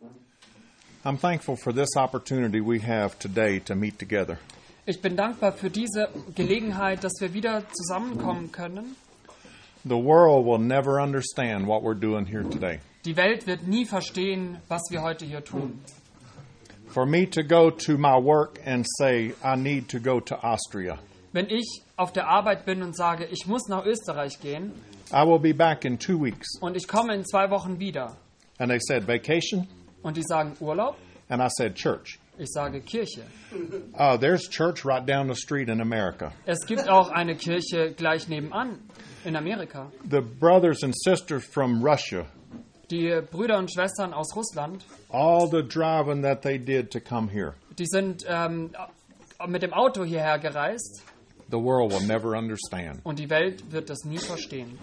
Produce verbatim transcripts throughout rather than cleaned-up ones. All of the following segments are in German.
I'm thankful for this opportunity we have today to meet together. Ich bin dankbar für diese Gelegenheit, dass wir wieder zusammenkommen können. The world will never understand what we're doing here today. Die Welt wird nie verstehen, was wir heute hier tun. For me to go to my work and say, I need to go to Austria. Wenn ich auf der Arbeit bin und sage, ich muss nach Österreich gehen I will be back in two weeks. und ich komme in zwei Wochen wieder And they said, vacation? und die sagen Urlaub, And I said, church. ich sage Kirche. Uh, there's church right down the street in America. Es gibt auch eine Kirche gleich nebenan in Amerika. The brothers and sisters from Russia, Die Brüder und Schwestern aus Russland, all the driving that they did to come here, die sind ähm, mit dem Auto hierher gereist the world will never understand. und die Welt wird das nie verstehen.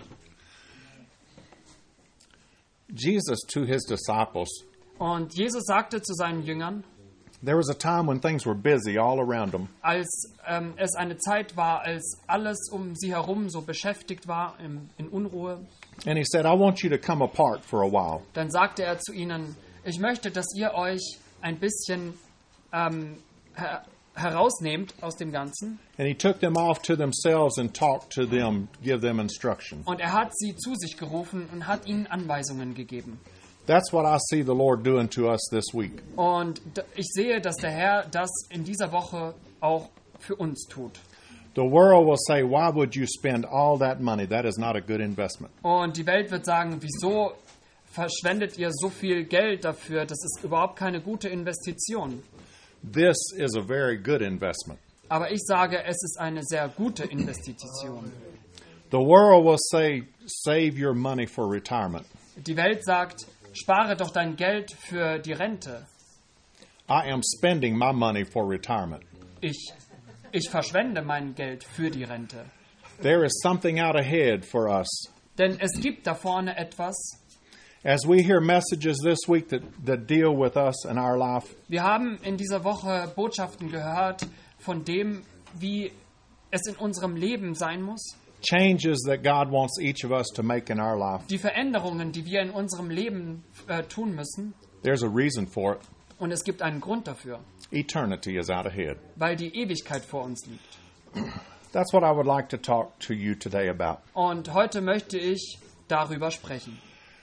Jesus to his disciples, Und Jesus sagte zu seinen Jüngern, there was a time when things were busy all around them. als ähm, es eine Zeit war, als alles um sie herum so beschäftigt war, im, in Unruhe, And he said, I want you to come apart for a while. dann sagte er zu ihnen, ich möchte, dass ihr euch ein bisschen ähm, her herausnehmt aus dem Ganzen. And he took them off to themselves and talked to them, give them instruction. Und er hat sie zu sich gerufen und hat ihnen Anweisungen gegeben. That's what I see the Lord doing to us this week. Und d- ich sehe, dass der Herr das in dieser Woche auch für uns tut. The world will say, why would you spend all that money? That is not a good investment. Und die Welt wird sagen, wieso verschwendet ihr so viel Geld dafür? Das ist überhaupt keine gute Investition. This is a very good investment. Aber ich sage, es ist eine sehr gute Investition. The world will say, save your money for retirement. Die Welt sagt, spare doch dein Geld für die Rente. I am spending my money for retirement. Ich, ich verschwende mein Geld für die Rente. There is something out ahead for us. Denn es gibt da vorne etwas. As we hear messages this week that, that deal with us and our life, Wir haben in dieser Woche Botschaften gehört von dem, wie es in unserem Leben sein muss. changes that God wants each of us to make in our life, Die Veränderungen, die wir in unserem Leben äh, tun müssen. there's a reason for it. Und es gibt einen Grund dafür, Eternity is out ahead. weil die Ewigkeit vor uns liegt. That's what I would like to talk to you today about. Und heute möchte ich darüber sprechen.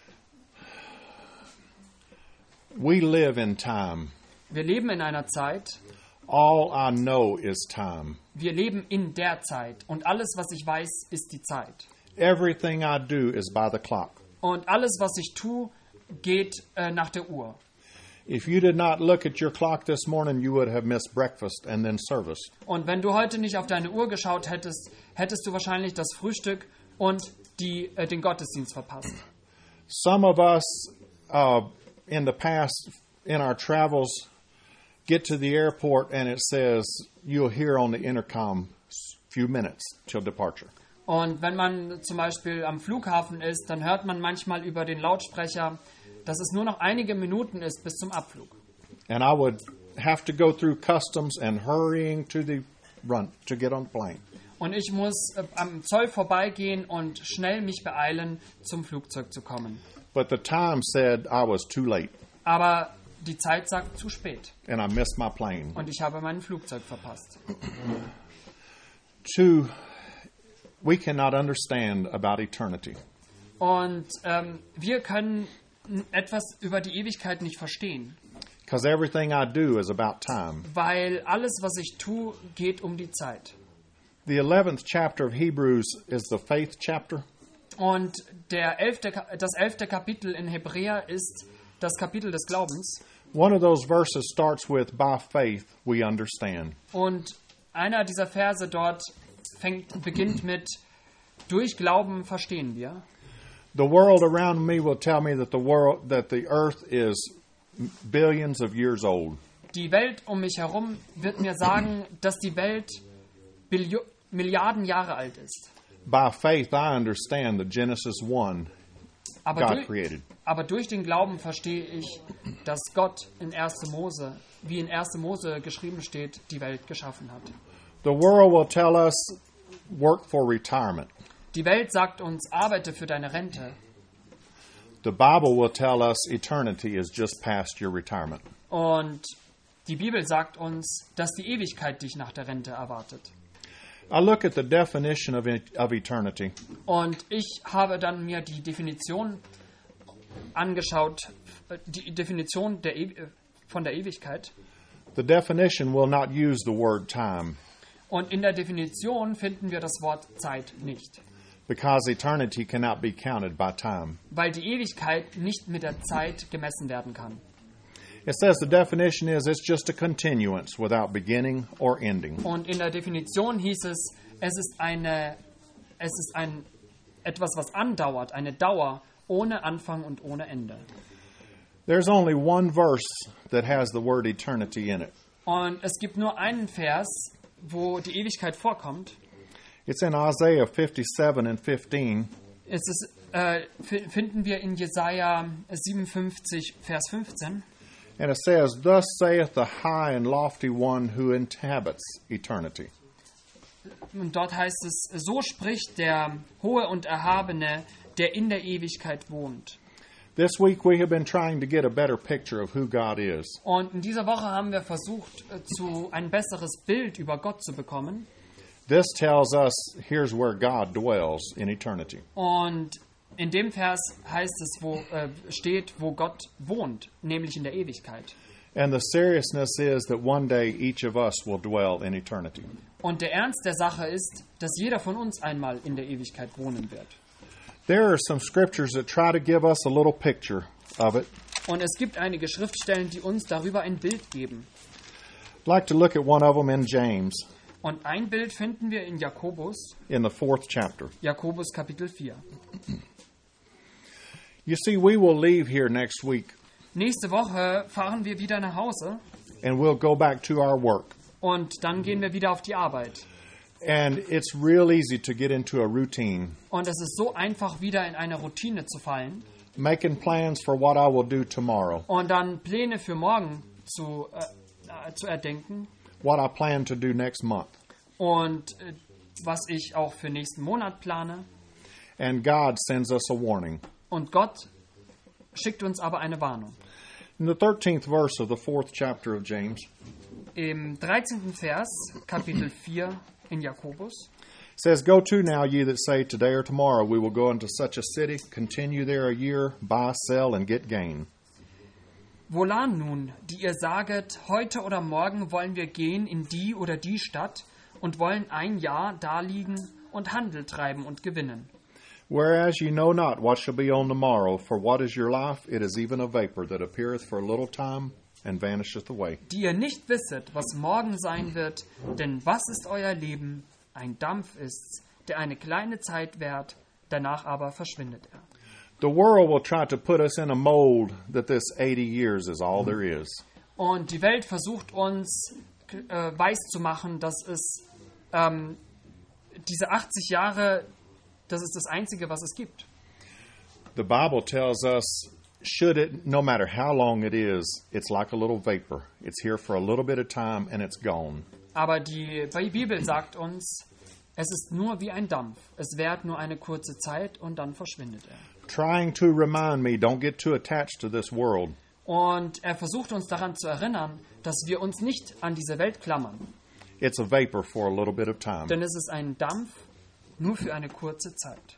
We live in time. Wir leben in einer Zeit, All I know is time. wir leben in der Zeit. Und alles, was ich weiß, ist die Zeit. Everything I do is by the clock. Und alles, was ich tue, geht äh, nach der Uhr. If you did not look at your clock this morning, you would have missed breakfast and then service. Und wenn du heute nicht auf deine Uhr geschaut hättest, hättest du wahrscheinlich das Frühstück und die, äh, den Gottesdienst verpasst. Some of us uh, in the past, in our travels, get to the airport and it says, you'll hear on the intercom a few minutes till departure. Und wenn man zum Beispiel am Flughafen ist, dann hört man manchmal über den Lautsprecher, dass es nur noch einige Minuten ist bis zum Abflug. And I would have to go through customs and hurrying to the run to get on the plane. Und ich muss äh, am Zoll vorbeigehen und schnell mich beeilen, zum Flugzeug zu kommen. But the time said I was too late Aber die Zeit sagt zu spät and I missed my plane. und ich habe mein Flugzeug verpasst. Two, we cannot understand about eternity. Und ähm, wir können etwas über die Ewigkeit nicht verstehen, Because everything I do is about time. weil alles, was ich tue, geht um die Zeit. The eleventh chapter of Hebrews is the faith chapter. Und der elfte, Ka- das elfte Kapitel in Hebräer ist das Kapitel des Glaubens. One of those verses starts with, by faith we understand. Und einer dieser Verse dort fängt, beginnt mit, durch Glauben verstehen wir. The world around me will tell me that the world, that the earth is billions of years old. Die Welt um mich herum wird mir sagen, dass die Welt Billio- Milliarden Jahre alt ist. By faith I understand that Genesis one, Aber God durch, created. aber durch den Glauben verstehe ich, dass Gott in erster Mose, wie in erster Mose geschrieben steht, die Welt geschaffen hat. The world will tell us, work for retirement. Die Welt sagt uns, arbeite für deine Rente. The Bible will tell us eternity is just past your retirement. Und die Bibel sagt uns, dass die Ewigkeit dich nach der Rente erwartet. I look at the definition of, of eternity. Und ich habe dann mir die Definition angeschaut, die Definition der e- von der Ewigkeit. The definition will not use the word time, Und in der Definition finden wir das Wort Zeit nicht, because eternity cannot be counted by time. weil die Ewigkeit nicht mit der Zeit gemessen werden kann. It says the definition is it's just a continuance without beginning or ending. Und in der Definition hieß es, es ist eine, es ist ein etwas, was andauert, eine Dauer ohne Anfang und ohne Ende. There's only one verse that has the word eternity in it. Und es gibt nur einen Vers, wo die Ewigkeit vorkommt. It's in Isaiah fifty-seven and fifteen. Es ist, äh, f- finden wir in Jesaja siebenundfünfzig, Vers fünfzehn. And it says, "Thus saith the high and lofty one who inhabits eternity." Und dort heißt es, so spricht der Hohe und Erhabene, der in der Ewigkeit wohnt. This week we have been trying to get a better picture of who God is. Und in dieser Woche haben wir versucht, äh, zu ein besseres Bild über Gott zu bekommen. This tells us here's where God dwells in eternity. Und in dem Vers heißt es, wo äh, steht, wo Gott wohnt, nämlich in der Ewigkeit. And the seriousness is that one day each of us will dwell in eternity. Und der Ernst der Sache ist, dass jeder von uns einmal in der Ewigkeit wohnen wird. There are some scriptures that try to give us a little picture of it. Und es gibt einige Schriftstellen, die uns darüber ein Bild geben. I'd like to look at one of them in James Und ein Bild finden wir in Jakobus, in the fourth chapter. Jakobus Kapitel vier. You see, we will leave here next week Nächste Woche fahren wir wieder nach Hause and we'll go back to our work. und dann gehen wir wieder auf die Arbeit. And it's real easy to get into a routine, Und es ist so einfach, wieder in eine Routine zu fallen making plans for what I will do tomorrow, und dann Pläne für morgen zu, äh, äh, zu erdenken what I plan to do next month. und äh, was ich auch für nächsten Monat plane. And God sends us a warning. Und Gott schickt uns aber eine Warnung. In the thirteenth verse of the fourth chapter of James, Im dreizehnten Vers, Kapitel vier in Jakobus, it says, "Go to now, ye that say, today or tomorrow we will go into such a city, continue there a year, buy, sell, and get gain. Wohlan nun, die ihr saget, heute oder morgen wollen wir gehen in die oder die Stadt und wollen ein Jahr daliegen und Handel treiben und gewinnen. Whereas ye know not what shall be on the morrow, for what is your life? It is even a vapor that appeareth for a little time and vanisheth away." Die ihr nicht wisset, was morgen sein wird, denn was ist euer Leben? Ein Dampf ist's, der eine kleine Zeit währt, danach aber verschwindet er. The world will try to put us in a mold that this eighty years is all there is. Und die Welt versucht uns äh, weiszumachen, dass es ähm, diese achtzig Jahre, das ist das Einzige, was es gibt. The Bible tells us, should it, no matter how long it is, it's like a little vapor. It's here for a little bit of time and it's gone. Aber die Bibel sagt uns, es ist nur wie ein Dampf. Es währt nur eine kurze Zeit und dann verschwindet er. Trying to remind me, don't get too attached to this world. Und er versucht uns daran zu erinnern, dass wir uns nicht an diese Welt klammern. It's a vapor for a little bit of time. Denn es ist ein Dampf nur für eine kurze Zeit.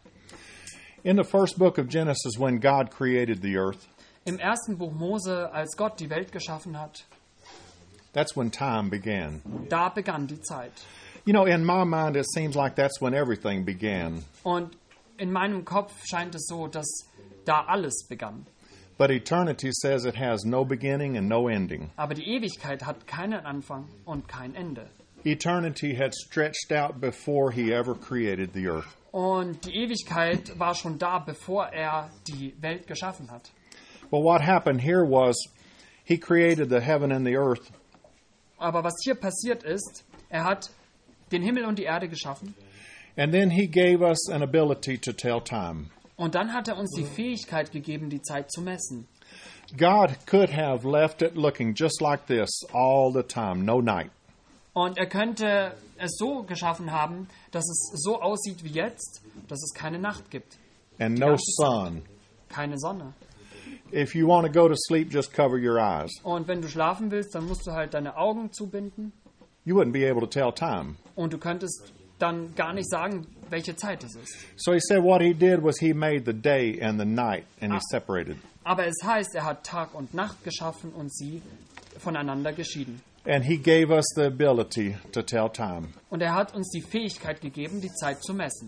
In the first book of Genesis, when God created the earth, Im ersten Buch Mose, als Gott die Welt geschaffen hat, that's when time began. da begann die Zeit. You know, in my mind, it seems like that's when everything began. Und in meinem Kopf scheint es so, dass da alles begann. But eternity says it has no beginning and no ending. Aber die Ewigkeit hat keinen Anfang und kein Ende. Eternity had stretched out before he ever created the earth. Und die Ewigkeit war schon da, bevor er die Welt geschaffen hat. But what happened here was he created the heaven and the earth, Aber was hier passiert ist, er hat den Himmel und die Erde geschaffen and then he gave us an ability to tell time. und dann hat er uns die Fähigkeit gegeben, die Zeit zu messen. God could have left it looking just like this all the time, no night. Und er könnte es so geschaffen haben, dass es so aussieht wie jetzt, dass es keine Nacht gibt. And no sun, keine Sonne. If you want to go to sleep, just cover your eyes. Und wenn du schlafen willst, dann musst du halt deine Augen zubinden. You wouldn't be able to tell time. Und du könntest dann gar nicht sagen, welche Zeit es ist. So he said what he did was he made the day and the night, and he separated. Aber es heißt, er hat Tag und Nacht geschaffen und sie voneinander geschieden. And he gave us the ability to tell time. Und er hat uns die Fähigkeit gegeben, die Zeit zu messen.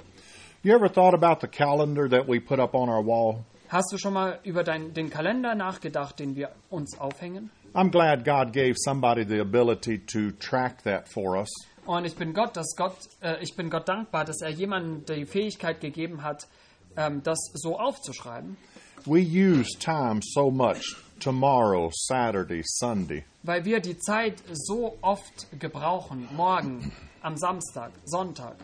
You ever thought about the calendar that we put up on our wall? Hast du schon mal über dein, den Kalender nachgedacht, den wir uns aufhängen? I'm glad God gave somebody the ability to track that for us. Und ich bin Gott, dass Gott, äh, ich bin Gott dankbar, dass er jemandem die Fähigkeit gegeben hat, ähm, das so aufzuschreiben. We use time so much. Tomorrow, Saturday, Sunday. Weil wir die Zeit so oft gebrauchen, morgen, am Samstag, Sonntag.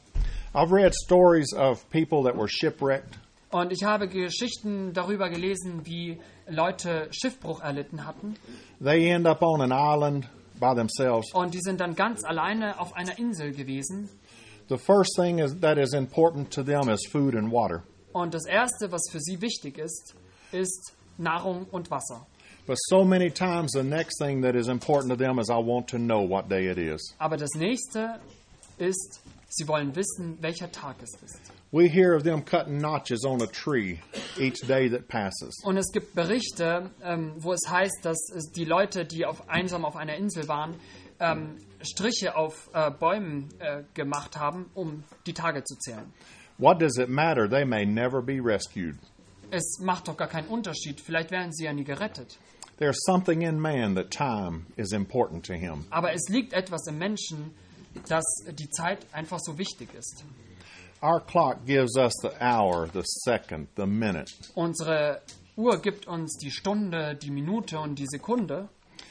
I've read stories of people that were shipwrecked. Und ich habe Geschichten darüber gelesen, wie Leute Schiffbruch erlitten hatten. They end up on an island by themselves. Und die sind dann ganz alleine auf einer Insel gewesen. The first thing is, that is important to them is food and water. Und das Erste, was für sie wichtig ist, ist Nahrung und Wasser. But so many times the next thing that is important to them is I want to know what day it is. Aber das Nächste ist, sie wollen wissen, welcher Tag es ist. We hear of them cutting notches on a tree each day that passes. Und es gibt Berichte, ähm, wo es heißt, dass es die Leute, die auf, einsam auf einer Insel waren, ähm, Striche auf äh, Bäumen äh, gemacht haben, um die Tage zu zählen. What does it matter? They may never be rescued. Es macht doch gar keinen Unterschied. Vielleicht werden sie ja nie gerettet. There's something in man that time is important to him. Aber es liegt etwas im Menschen, dass die Zeit einfach so wichtig ist. Our clock gives us the hour, the second, the minute. Unsere Uhr gibt uns die Stunde, die Minute und die Sekunde.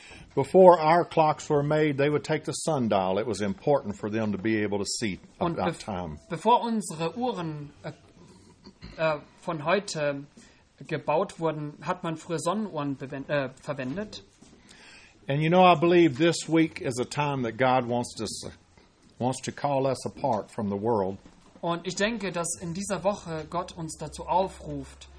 Before our clocks were made, they would take the sundial. It was important for them to be able to see Und about bef- time. bevor unsere Uhren äh, äh, von heute gebaut wurden, hat man früher Sonnenuhren bewen- äh, verwendet. And you know, I believe this week is a time that God wants to wants to call us apart from the world. Und ich denke, dass in dieser Woche Gott uns dazu aufruft,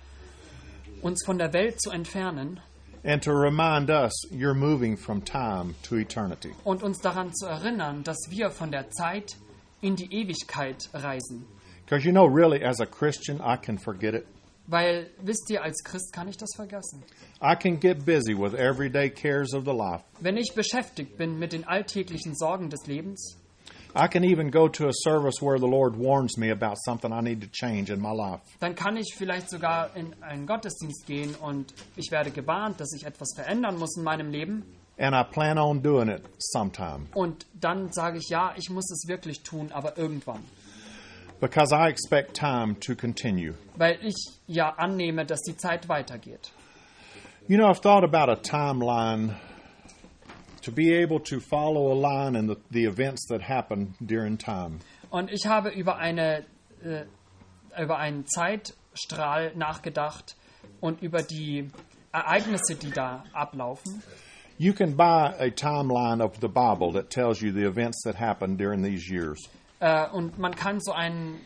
uns von der Welt zu entfernen And to remind us, you're moving from time to eternity. und uns daran zu erinnern, dass wir von der Zeit in die Ewigkeit reisen. Because you know, really, as a Christian, I can forget it. Weil, wisst ihr, als Christ kann ich das vergessen. I can get busy with everyday cares of the life. Wenn ich beschäftigt bin mit den alltäglichen Sorgen des Lebens, I can even go to a service where the Lord warns me about something I need to change in my life. dann kann ich vielleicht sogar in einen Gottesdienst gehen und ich werde gewarnt, dass ich etwas verändern muss in meinem Leben. And I plan on doing it sometime. Und dann sage ich, ja, ich muss es wirklich tun, aber irgendwann. Because I expect time to continue. Weil ich ja annehme, dass die Zeit weitergeht. You know, I've thought about a timeline to be able to follow a line in the, the events that happen during time. Und ich habe über, eine, äh, über einen Zeitstrahl nachgedacht und über die Ereignisse, die da ablaufen. You can buy a timeline of the Bible that tells you the events that happened during these years. Äh, und man kann so einen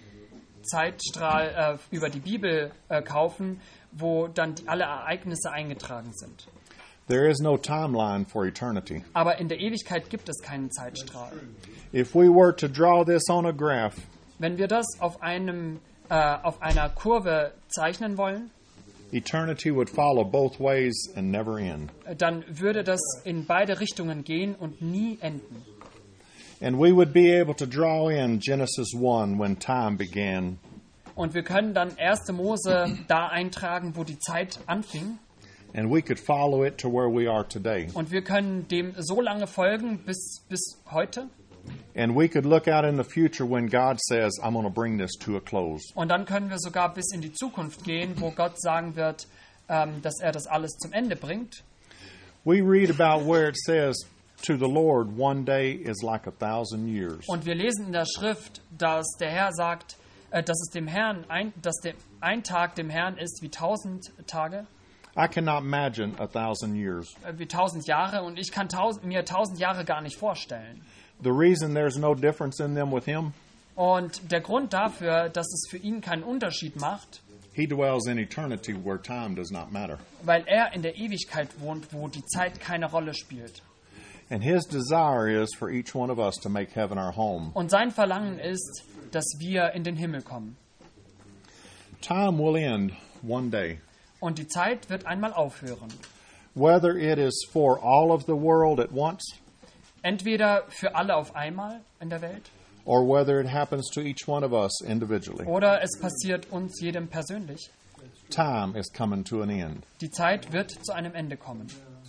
Zeitstrahl äh, über die Bibel äh, kaufen, wo dann die, alle Ereignisse eingetragen sind. There is no timeline for eternity. Aber in der Ewigkeit gibt es keinen Zeitstrahl. If we were to draw this on a graph, Wenn wir das auf, einem, äh, auf einer Kurve zeichnen wollen, eternity would follow both ways and never end. äh, dann würde das in beide Richtungen gehen und nie enden. And we would be able to draw in Genesis one when time began. Und wir können dann erste Mose da eintragen, wo die Zeit anfing. And we could follow it to where we are today. Und wir können dem so lange folgen bis, bis heute. And we could look out in the future when God says, I'm going to bring this to a close. Und dann können wir sogar bis in die Zukunft gehen, wo Gott sagen wird, ähm, dass er das alles zum Ende bringt. We read about where it says, to the Lord, one day is like a thousand years. Und wir lesen in der Schrift, dass der Herr sagt, äh, dass es dem Herrn ein, dass dem, ein Tag dem Herrn ist wie tausend Tage, I cannot imagine a thousand years. äh, wie tausend Jahre. Und ich kann tausend, mir tausend Jahre gar nicht vorstellen. The reason there's no difference in them with Him Und der Grund dafür, dass es für ihn keinen Unterschied macht, He dwells in eternity where time does not matter. weil er in der Ewigkeit wohnt, wo die Zeit keine Rolle spielt. And his desire is for each one of us to make heaven our home. Und sein Verlangen ist, dass wir in den Himmel kommen. Time will end one day. Und die Zeit wird einmal aufhören. Whether it is for all of the world at once, Entweder für alle auf einmal in der Welt or whether it happens to each one of us individually. oder es passiert uns jedem persönlich. Time is coming to an end. Die Zeit wird zu einem Ende kommen.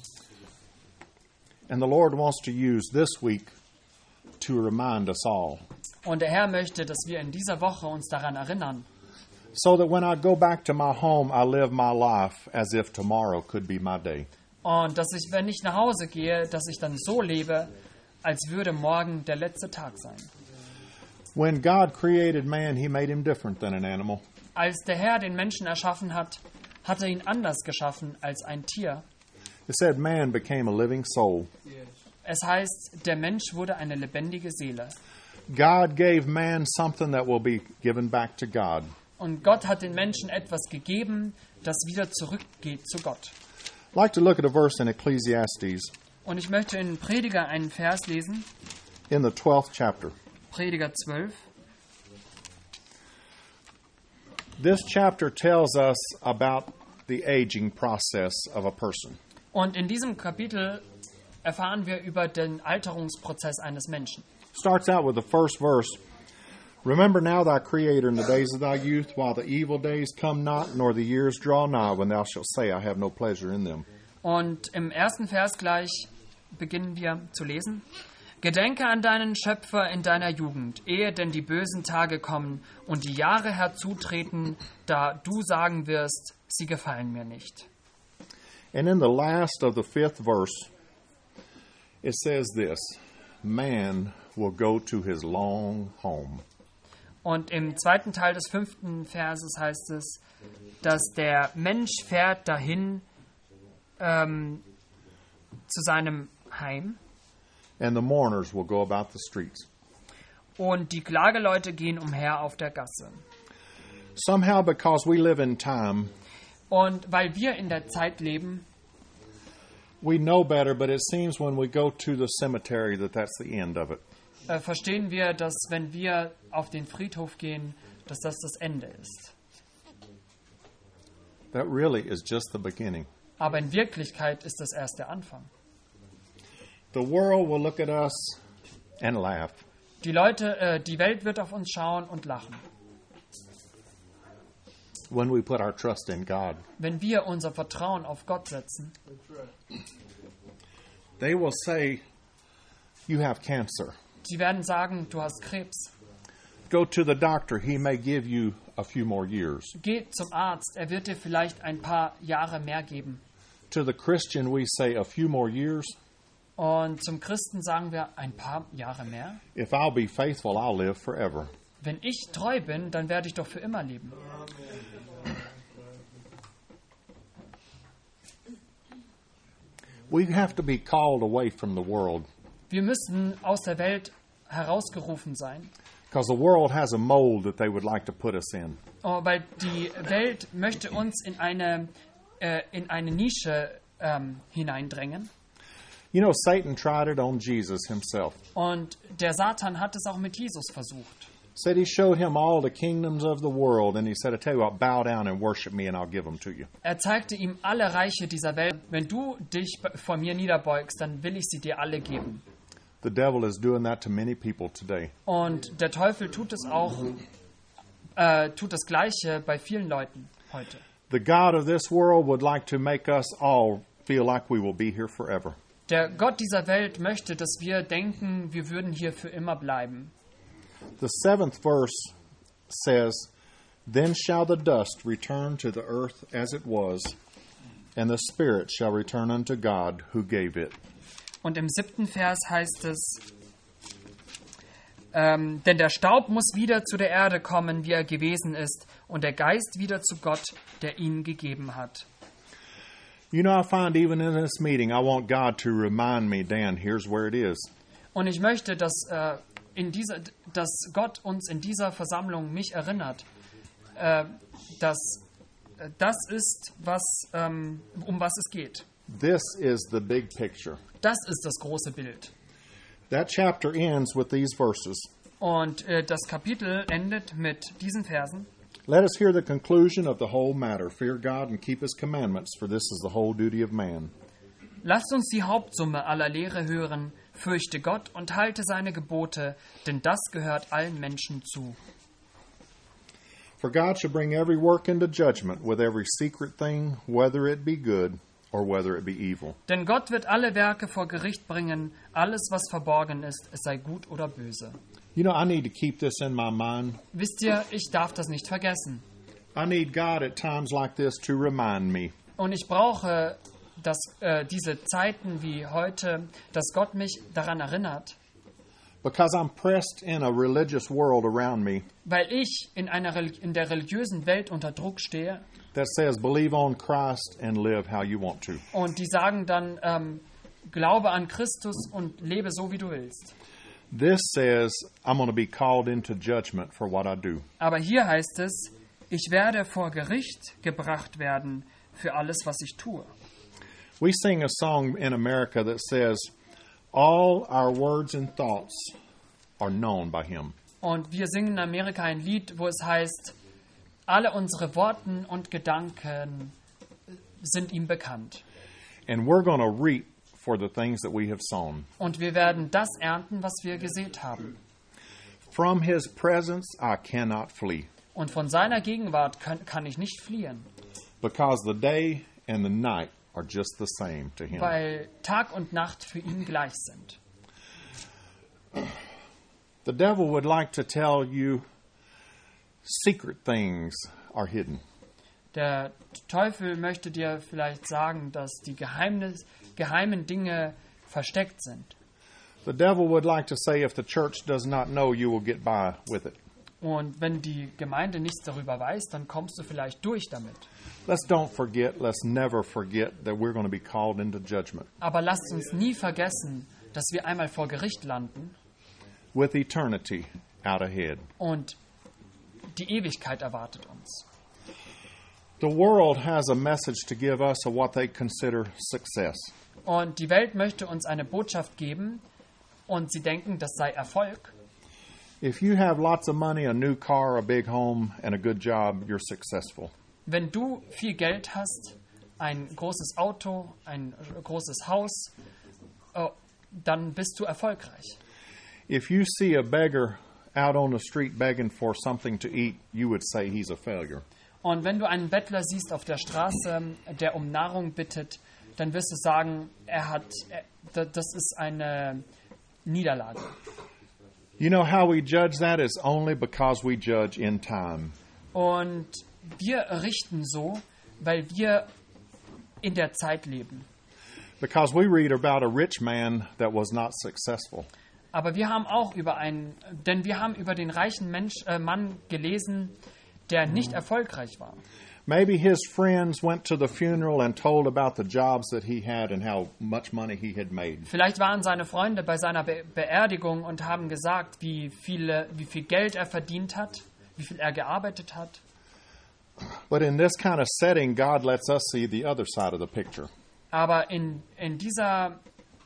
And the Lord wants to use this week to remind us all, Und der Herr möchte, dass wir in dieser Woche uns daran erinnern, so that when I go back to my home, I live my life as if tomorrow could be my day. und dass ich, wenn ich nach Hause gehe, dass ich dann so lebe, als würde morgen der letzte Tag sein. When God created man, he made him different than an animal. Als der Herr den Menschen erschaffen hat, hat er ihn anders geschaffen als ein Tier. It said man became a living soul. Es heißt, der Mensch wurde eine lebendige Seele. God gave man something that will be given back to God. Und Gott hat den Menschen etwas gegeben, das wieder zurückgeht zu Gott. I'd like to look at a verse in Ecclesiastes Und ich möchte in Prediger einen Vers lesen, in the twelfth chapter. Prediger zwölf. This chapter tells us about the aging process of a person. Und in diesem Kapitel erfahren wir über den Alterungsprozess eines Menschen. Starts out with the first verse. Remember now thy Creator in the days of thy youth, while the evil days come not, nor the years draw nigh, when thou shalt say, I have no pleasure in them. Und im ersten Vers gleich beginnen wir zu lesen. Gedenke an deinen Schöpfer in deiner Jugend, ehe denn die bösen Tage kommen und die Jahre herzutreten, da du sagen wirst, sie gefallen mir nicht. And in the last of the fifth verse, it says this, man will go to his long home. Und im zweiten Teil des fünften Verses heißt es, dass der Mensch fährt dahin ähm, zu seinem Heim And the mourners will go about the streets. und die Klageleute gehen umher auf der Gasse. Somehow, because we live in time, Und weil wir in der Zeit leben, we know better, but it seems when we go to the cemetery that that's the end of it. äh, verstehen wir, dass wenn wir auf den Friedhof gehen, dass das das Ende ist. That really is just the beginning. Aber in Wirklichkeit ist das erst der Anfang. The world will look at us and laugh. Die Leute, äh, die Welt wird auf uns schauen und lachen, When we put our trust in God, wenn wir unser Vertrauen auf Gott setzen. they will say, you have cancer. Sie werden sagen, du hast Krebs. Go to the doctor. He may give you a few more years. Geh zum Arzt, er wird dir vielleicht ein paar Jahre mehr geben. To the Christian, we say a few more years. Und zum Christen sagen wir ein paar Jahre mehr. If I'll be faithful, I'll live forever. Wenn ich treu bin, dann werde ich doch für immer leben. We have to be called away from the world Wir müssen aus der Welt herausgerufen sein, because the world has a mold that they would like to put us in. oh, weil die Welt möchte uns in eine, äh, in eine Nische ähm, hineindrängen. You know, Satan tried it on Jesus himself. Und der Satan hat es auch mit Jesus versucht. Said he showed him all the kingdoms of the world, and he said, I tell you what, bow down and worship me, and I'll give them to you. Er zeigte ihm alle Reiche dieser Welt. Wenn du dich vor mir niederbeugst, dann will ich sie dir alle geben. The devil is doing that to many people today. Und der Teufel tut es auch, äh, tut das Gleiche bei vielen Leuten heute. The God of this world would like to make us all feel like we will be here forever. Der Gott dieser Welt möchte, dass wir denken, wir würden hier für immer bleiben. The seventh verse says, Then shall the dust return to the earth as it was, and the spirit shall return unto God who gave it. Und im siebten Vers heißt es, ähm, denn der Staub muss wieder zu der Erde kommen, wie er gewesen ist, und der Geist wieder zu Gott, der ihn gegeben hat. You know, I find even in this meeting, I want God to remind me, Dan, here's where it is. Und ich möchte, dass, äh, in dieser, dass Gott uns in dieser Versammlung mich erinnert, äh, dass das ist, was, ähm, um was es geht. This is the big picture. Das ist das große Bild. That chapter ends with these verses. Und äh, das Kapitel endet mit diesen Versen. Let us hear the conclusion of the whole matter. Fear God and keep His commandments, for this is the whole duty of man. Lasst uns die Hauptsumme aller Lehre hören. Fürchte Gott und halte seine Gebote, denn das gehört allen Menschen zu. For God shall bring every work into judgment with every secret thing, whether it be good or whether it be evil. Denn Gott wird alle Werke vor Gericht bringen, alles, was verborgen ist, es sei gut oder böse. You know, I need to keep this in my mind. Wisst ihr, ich darf das nicht vergessen. I need God at times like this to remind me. Und ich brauche dass, äh, diese Zeiten wie heute, dass Gott mich daran erinnert, Because I'm pressed in a religious world around me weil ich in, einer, Reli- in der religiösen Welt unter Druck stehe that says, believe on Christ and live how you want to. und die sagen dann, ähm, glaube an Christus und lebe so, wie du willst. This says, I'm going to be called into judgment for what I do. Aber hier heißt es, ich werde vor Gericht gebracht werden für alles, was ich tue. We sing a song in America that says, all our words and thoughts are known by Him. Und wir singen in Amerika ein Lied, wo es heißt, alle unsere Worten und Gedanken sind ihm bekannt. And we're going to reap for the things that we have sown. Und wir werden das ernten, was wir gesät haben. From His presence I cannot flee, Und von seiner Gegenwart kann, kann ich nicht fliehen, because the day and the night are just the same to Him. weil Tag und Nacht für ihn gleich sind. The devil would like to tell you secret things are hidden. Der Teufel möchte dir vielleicht sagen, dass die Geheimnis, geheimen Dinge versteckt sind. The devil would like to say, if the church does not know, you will get by with it. Und wenn die Gemeinde nichts darüber weiß, dann kommst du vielleicht durch damit. Let's don't forget, let's never forget that we're going to be called into judgment Aber lasst uns nie vergessen, dass wir einmal vor Gericht landen with eternity out ahead. und die Ewigkeit erwartet uns. The world has a message to give us of what they consider success. Und die Welt möchte uns eine Botschaft geben und sie denken, das sei Erfolg. If you have lots of money, a new car, a big home, and a good job, you're successful. Wenn du viel Geld hast, ein großes Auto, ein großes Haus, oh, dann bist du erfolgreich. If you see a beggar out on the street begging for something to eat, you would say he's a failure. Und wenn du einen Bettler siehst auf der Straße, der um Nahrung bittet, dann wirst du sagen, er hat, er, das ist eine Niederlage. You know how we judge that is only because we judge in time. Und wir richten so, weil wir in der Zeit leben. Because we read about a rich man that was not successful. Aber wir haben auch über einen, denn wir haben über den reichen Mensch, äh, Mann gelesen, der nicht erfolgreich war. Maybe his friends went to the funeral and told about the jobs that he had and how much money he had made. Vielleicht waren seine Freunde bei seiner Be- Beerdigung und haben gesagt, wie viele, wie viel Geld er verdient hat, wie viel er gearbeitet hat. But in this kind of setting, God lets us see the other side of the picture. Aber in, in, dieser,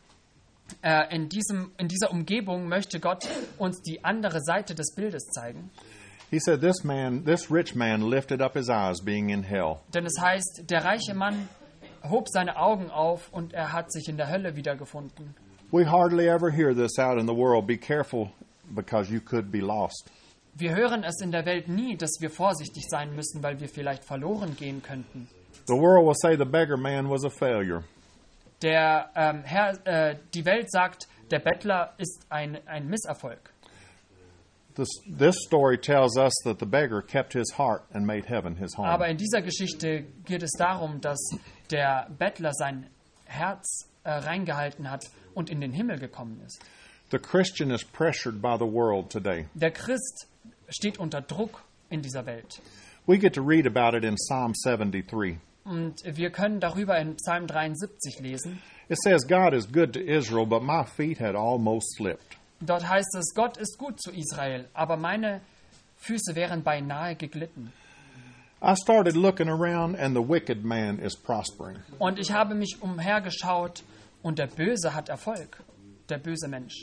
äh, in, diesem, in dieser Umgebung möchte Gott uns die andere Seite des Bildes zeigen. He said, this man, this rich man lifted up his eyes being in hell. Denn es heißt, der reiche Mann hob seine Augen auf und er hat sich in der Hölle wiedergefunden. We hardly ever hear this out in the world. Be careful because you could be lost. Wir hören es in der Welt nie, dass wir vorsichtig sein müssen, weil wir vielleicht verloren gehen könnten. The world will say the beggar man was a failure. Der ähm, Herr, äh, die Welt sagt, der Bettler ist ein, ein Misserfolg. This, this story tells us that the beggar kept his heart and made heaven his home. Aber in dieser Geschichte geht es darum, dass der Bettler sein Herz äh, reingehalten hat und in den Himmel gekommen ist. The Christian is pressured by the world today. Der Christ steht unter Druck in dieser Welt. We get to read about it in Psalm seventy-three. Und wir können darüber in Psalm dreiundsiebzig lesen. It says, God is good to Israel, but my feet had almost slipped. Dort heißt es, Gott ist gut zu Israel, aber meine Füße wären beinahe geglitten. I started looking around and the wicked man is prospering. Und ich habe mich umhergeschaut und der Böse hat Erfolg. Der böse Mensch.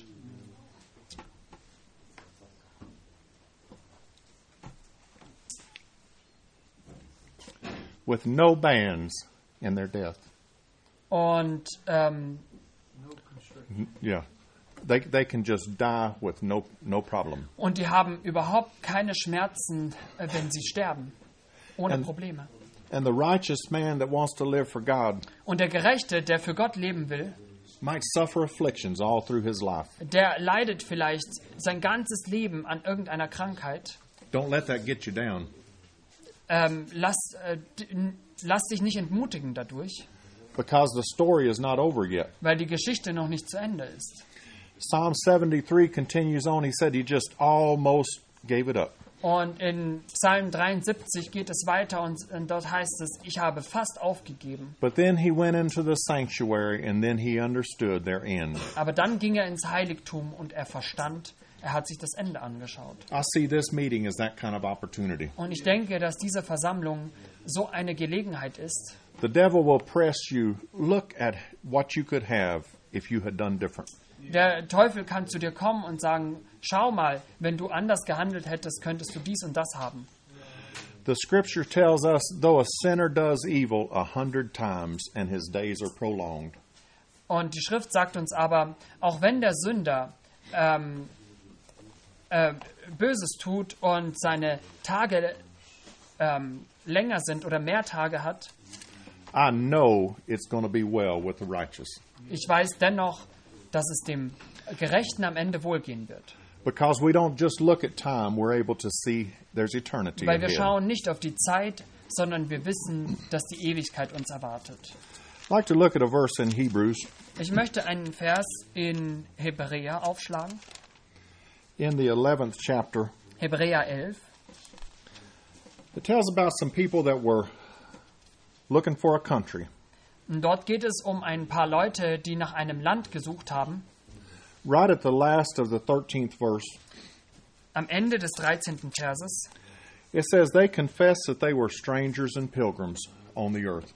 With no bands in their death. Und ähm, Yeah. They they can just die with no no problem. Und die haben überhaupt keine Schmerzen, äh, wenn sie sterben. Ohne And- Probleme. And the righteous man that wants to live for God Und der Gerechte, der für Gott leben will, might suffer afflictions all through his life. der leidet vielleicht sein ganzes Leben an irgendeiner Krankheit. Don't let that get you down. Ähm, lass, äh, d- n- lass dich nicht entmutigen dadurch, Because the story is not over yet. weil die Geschichte noch nicht zu Ende ist. Psalm seventy-three continues on. He said he just almost gave it up. Und in Psalm dreiundsiebzig geht es weiter und, und dort heißt es, ich habe fast aufgegeben. But then he went into the sanctuary and then he understood their end. Aber dann ging er ins Heiligtum und er verstand, er hat sich das Ende angeschaut. I see this meeting as that kind of opportunity. Und ich denke, dass diese Versammlung so eine Gelegenheit ist. The devil will press you. Look at what you could have if you had done different. Der Teufel kann zu dir kommen und sagen, schau mal, wenn du anders gehandelt hättest, könntest du dies und das haben. The scripture tells us, though a sinner does evil a hundred times and his days are prolonged, Und die Schrift sagt uns aber, auch wenn der Sünder ähm, äh, Böses tut und seine Tage ähm, länger sind oder mehr Tage hat, I know it's going to be well with the righteous. ich weiß dennoch, dass es dem Gerechten am Ende wohlgehen wird. Because we don't just look at time, we're able to see there's eternity Weil wir ahead. schauen nicht auf die Zeit, sondern wir wissen, dass die Ewigkeit uns erwartet. I'd like to look at a verse in Hebrews Ich möchte einen Vers in Hebräer aufschlagen. in the eleventh chapter. Hebräer elf. It tells about some people that were looking for a country. Und dort geht es um ein paar Leute, die nach einem Land gesucht haben. Right at the last of the thirteenth verse, Am Ende des dreizehnten Verses. it says, they confessed that they were strangers and pilgrims on the earth.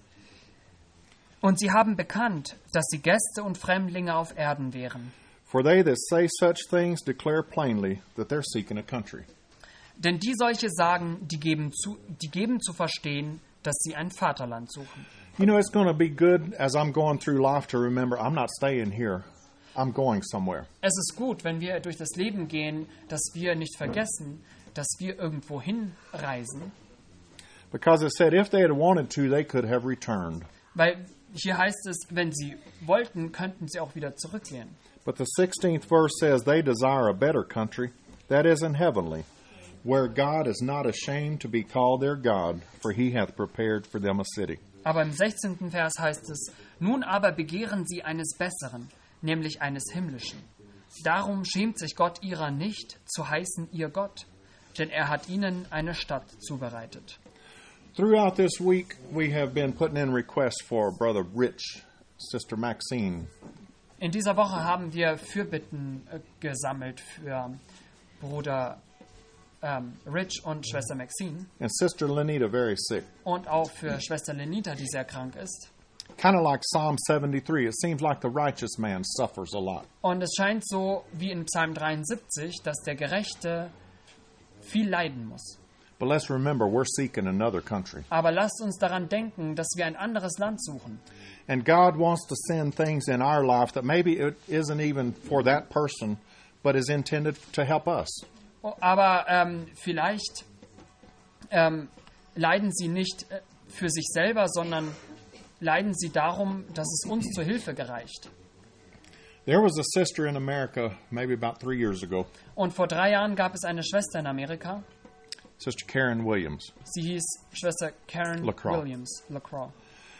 Und sie haben bekannt, dass sie Gäste und Fremdlinge auf Erden wären. For they that say such things declare plainly that they're seeking a country. Denn die solche sagen, die geben zu, die geben zu verstehen, dass sie ein Vaterland suchen. You know, it's going to be good as I'm going through life to remember I'm not staying here. I'm going somewhere. Es ist gut, wenn wir durch das Leben gehen, dass wir nicht vergessen, dass wir irgendwo hinreisen. Because it said if they had wanted to, they could have returned. Weil hier heißt es, wenn sie wollten, könnten sie auch wieder zurückgehen. But the sixteenth verse says they desire a better country, that is in heavenly, where God is not ashamed to be called their God, for he hath prepared for them a city. Aber im sechzehnten Vers heißt es, nun aber begehren sie eines Besseren, nämlich eines Himmlischen. Darum schämt sich Gott ihrer nicht, zu heißen ihr Gott, denn er hat ihnen eine Stadt zubereitet. Throughout this week, we have been putting in requests for Brother Rich, Sister Maxine, In dieser Woche haben wir Fürbitten äh, gesammelt für Bruder ähm, Rich und Schwester Maxine and Sister Lenita, very sick. und auch für Schwester Lenita, die sehr krank ist. Kind of like Psalm seventy-three, it seems like the righteous man suffers a lot. Und es scheint so wie in Psalm dreiundsiebzig, dass der Gerechte viel leiden muss. But let's remember, we're seeking another country. Aber lasst uns daran denken, dass wir ein anderes Land suchen. And God wants to send things in our life that maybe it isn't even for that person, but is intended to help us. Oh, aber ähm, vielleicht ähm, leiden sie nicht äh, für sich selber, sondern leiden sie darum, dass es uns zur Hilfe gereicht. There was a sister in America maybe about three years ago, Und vor drei Jahren gab es eine Schwester in Amerika. Sister Karen Williams. Sie hieß Schwester Karen Lacroix. Williams. Lacroix.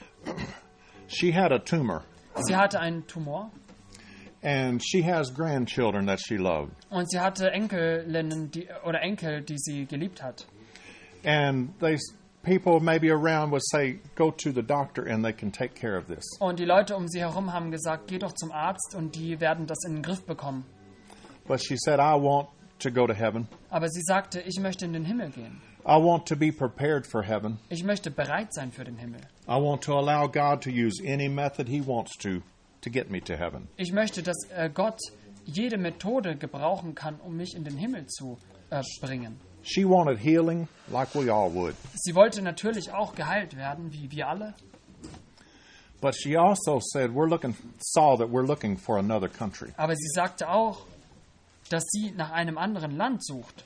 She had a tumor, Sie hatte einen Tumor and she has grandchildren that she loved. und sie hatte Enkelinnen die, oder Enkel, die sie geliebt hat. And they people maybe around would say, go to the doctor and they can take care of this. Und die Leute um sie herum haben gesagt, geh doch zum Arzt und die werden das in den Griff bekommen. But she said, I want to go to heaven. Aber sie sagte, ich möchte in den Himmel gehen. I want to be prepared for heaven. Ich möchte bereit sein für den Himmel. I want to allow God to use any method He wants to to get me to heaven. Ich möchte, dass äh, Gott jede Methode gebrauchen kann, um mich in den Himmel zu äh, bringen. She wanted healing like we all would. Sie wollte natürlich auch geheilt werden, wie wir alle. But she also said we're looking saw that we're looking for another country. Aber sie sagte auch, dass sie nach einem anderen Land sucht.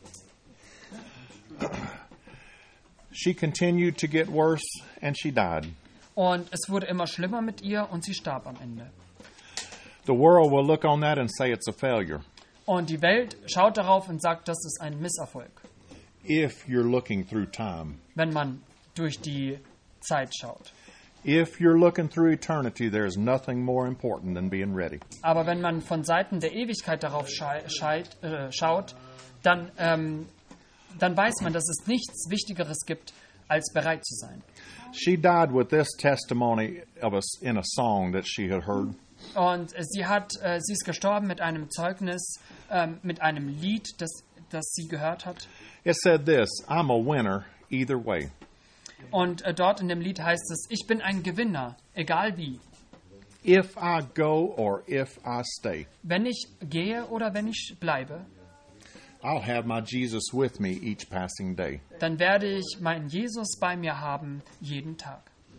She continued to get worse and she died. Und es wurde immer schlimmer mit ihr und sie starb am Ende. The world will look on that and say it's a failure. Und die Welt schaut darauf und sagt, das ist ein Misserfolg, If you're looking through time, wenn man durch die Zeit schaut. if you're looking through eternity, there's nothing more important than being ready. Aber wenn man von Seiten der Ewigkeit darauf schei- scheit, äh, schaut, dann, ähm, dann weiß man, dass es nichts Wichtigeres gibt, als bereit zu sein. She died with this testimony of us in a song that she had heard. Und sie hat, äh, sie ist gestorben mit einem Zeugnis, ähm, mit einem Lied, das, das sie gehört hat. It said this, I'm a winner either way. Und äh, dort in dem Lied heißt es, ich bin ein Gewinner, egal wie. If I go or if I stay, Wenn ich gehe oder wenn ich bleibe, I'll have my Jesus with me each passing day. dann werde ich meinen Jesus bei mir haben, jeden Tag.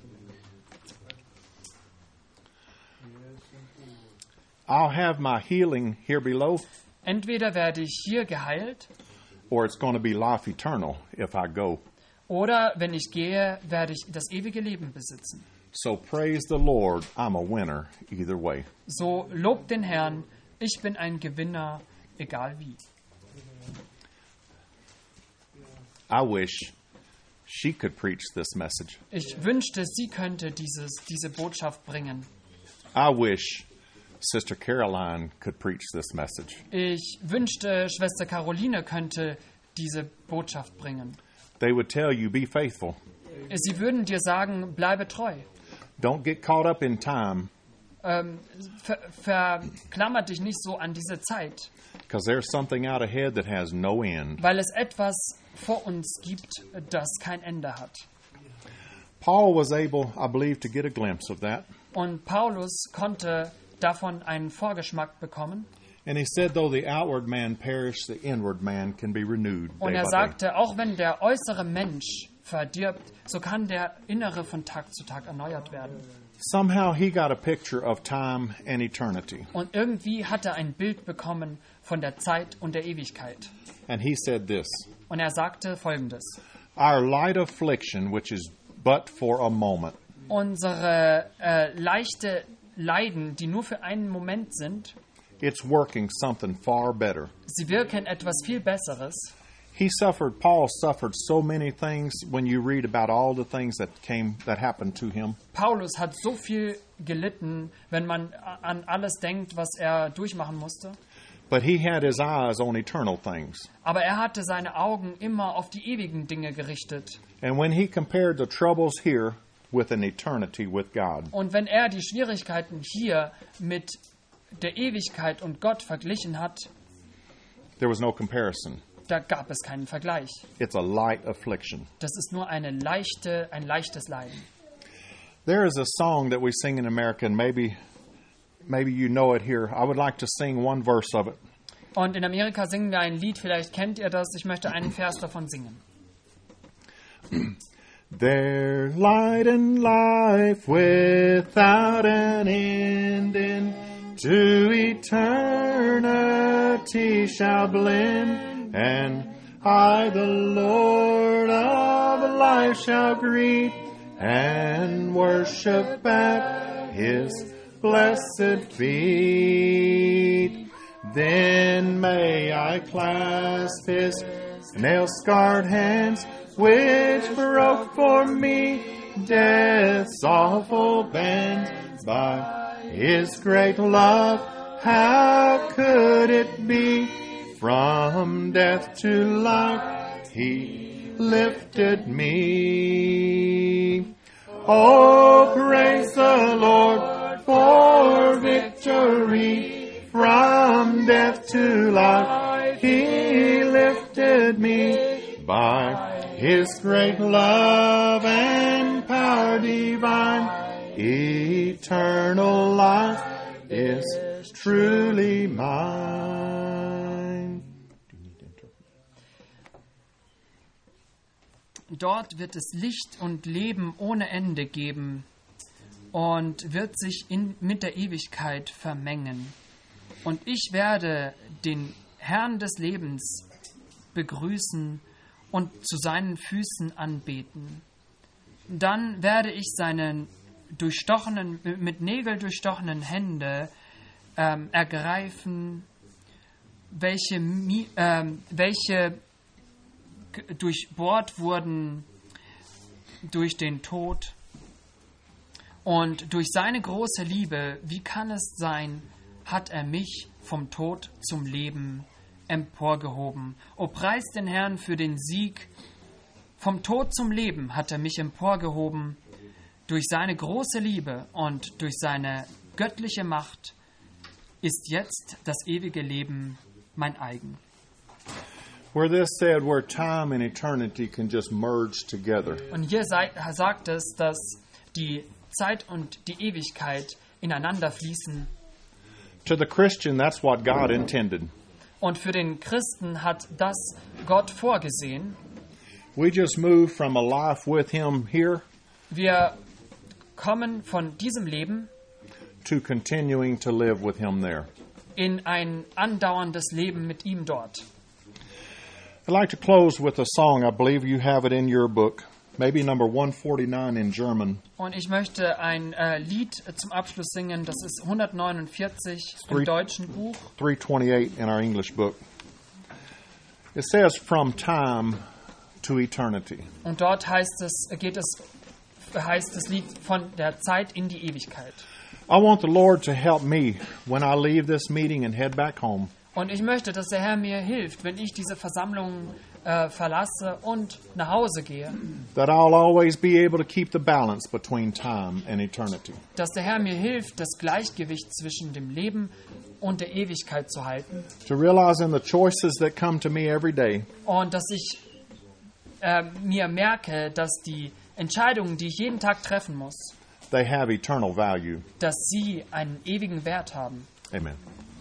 I'll have my healing here below, Entweder werde ich hier geheilt, or it's going to be life eternal if I go. oder wenn ich gehe, werde ich das ewige Leben besitzen. So praise the Lord, I'm a winner either way. So lobt den Herrn, ich bin ein Gewinner, egal wie. I wish she could preach this message. Ich wünschte, sie könnte dieses, diese Botschaft bringen. I wish Sister Caroline could preach this message. Ich wünschte, Schwester Caroline könnte diese Botschaft bringen. They would tell you, be faithful. Sie würden dir sagen, bleibe treu. Don't get caught up in time, Ähm, ver verklammer dich nicht so an diese Zeit, because there's something out ahead that has no end. weil es etwas vor uns gibt, das kein Ende hat. Paul was able, I believe, to get a glimpse of that. Und Paulus konnte davon einen Vorgeschmack bekommen. And he said, though the outward man perish, the inward man can be renewed Und day er by day. sagte, auch wenn der äußere Mensch verdirbt, so kann der innere von Tag zu Tag erneuert werden. Somehow he got a picture of time and eternity. Und irgendwie hat er ein Bild bekommen von der Zeit und der Ewigkeit. And he said this, Und er sagte Folgendes. our light affliction, which is but for a moment, Unsere äh, leichte Leiden, die nur für einen Moment sind, it's working something far better. sie wirken etwas viel Besseres. He suffered, Paul suffered so many things when you read about all the things that came, that happened to him. Paulus hat so viel gelitten, wenn man an alles denkt, was er durchmachen musste. But he had his eyes on eternal things. Aber er hatte seine Augen immer auf die ewigen Dinge gerichtet. And when he compared the troubles here with an eternity with God, Und wenn er die Schwierigkeiten hier mit der Ewigkeit und Gott verglichen hat, there was no comparison. da gab es keinen Vergleich. It's a light affliction. Das ist nur eine leichte, ein leichtes Leiden. There is a song that we sing in America, and maybe, maybe you know it here. I would like to sing one verse of it. Und in Amerika singen wir ein Lied, vielleicht kennt ihr das. Ich möchte einen Vers davon singen. There's light in life without an end, into eternity shall blend, and I, the Lord of life, shall greet and worship at His blessed feet. Then may I clasp His nail-scarred hands, which broke for me death's awful bands. By His great love, how could it be? From death to life, He lifted me. Oh, praise the Lord for victory. From death to life, He lifted me. By His great love and power divine, eternal life is truly mine. Dort wird es Licht und Leben ohne Ende geben und wird sich in, mit der Ewigkeit vermengen. Und ich werde den Herrn des Lebens begrüßen und zu seinen Füßen anbeten. Dann werde ich seine durchstochenen, mit Nägel durchstochenen Hände ähm, ergreifen, welche, ähm, welche durchbohrt wurden durch den Tod. Und durch seine große Liebe, wie kann es sein, hat er mich vom Tod zum Leben emporgehoben. O preis den Herrn für den Sieg. Vom Tod zum Leben hat er mich emporgehoben. Durch seine große Liebe und durch seine göttliche Macht ist jetzt das ewige Leben mein eigen. Where this said, where time and eternity can just merge together. Und hier sei, sagt es, dass die Zeit und die Ewigkeit ineinander fließen. To the Christian, that's what God intended. Und für den Christen hat das Gott vorgesehen. We just move from a life with Him here Wir kommen von diesem Leben to continuing to live with Him there. in ein andauerndes Leben mit ihm dort. I'd like to close with a song. I believe you have it in your book, maybe number one forty-nine in German. Und ich möchte ein äh, Lied zum Abschluss singen, das ist hundertneunundvierzig im Three- deutschen Buch. three twenty-eight in our English book. It says, from time to eternity. Und dort heißt es, geht es, heißt das Lied von der Zeit in die Ewigkeit. I want the Lord to help me when I leave this meeting and head back home. Und ich möchte, dass der Herr mir hilft, wenn ich diese Versammlung äh, verlasse und nach Hause gehe, That I'll always be able to keep the balance between time and eternity. dass der Herr mir hilft, das Gleichgewicht zwischen dem Leben und der Ewigkeit zu halten To realize in the choices that come to me every day, und dass ich äh, mir merke, dass die Entscheidungen, die ich jeden Tag treffen muss, they have eternal value. dass sie einen ewigen Wert haben. Amen.